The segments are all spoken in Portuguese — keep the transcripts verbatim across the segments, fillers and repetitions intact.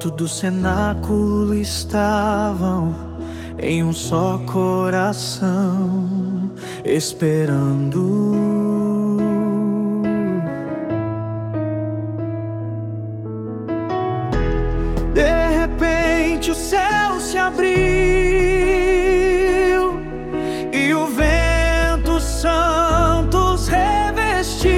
alto do cenáculo estavam em um só coração, esperando. De repente o céu se abriu e o vento santo os revestiu.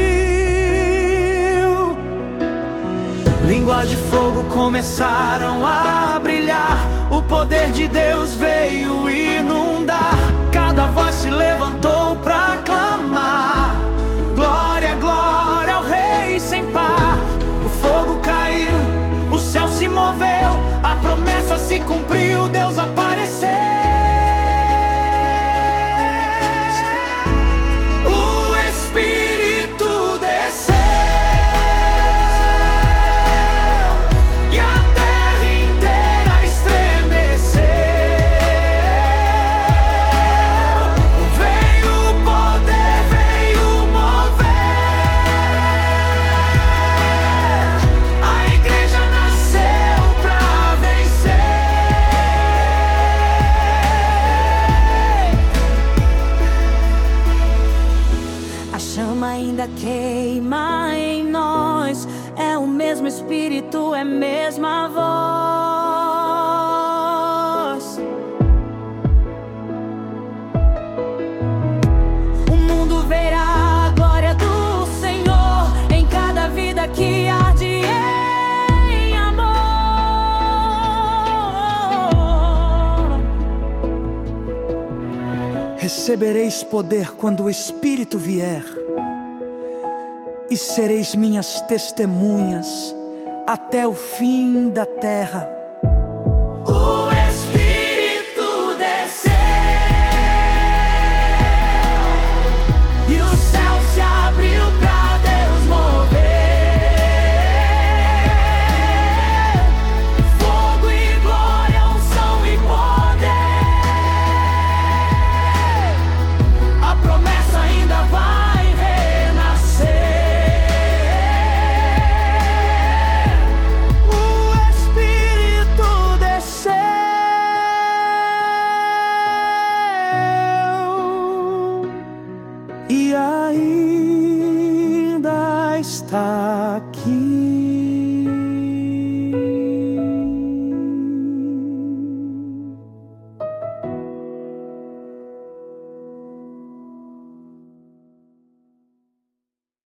Línguas de fogo começaram a brilhar, o poder de Deus veio inundar. Cada voz se levantou pra clamar: glória, glória ao Rei sem par. O fogo caiu, o céu se moveu, a promessa se cumpriu, Deus apareceu. O Espírito desceu e a terra inteira estremeceu. Veio o poder, veio mover. A igreja nasceu pra vencer. A chama ainda queima em nós, é o mesmo Espírito, é a mesma voz. O mundo verá a glória do Senhor em cada vida que arde em amor. Recebereis poder quando o Espírito vier, e sereis minhas testemunhas até o fim da terra.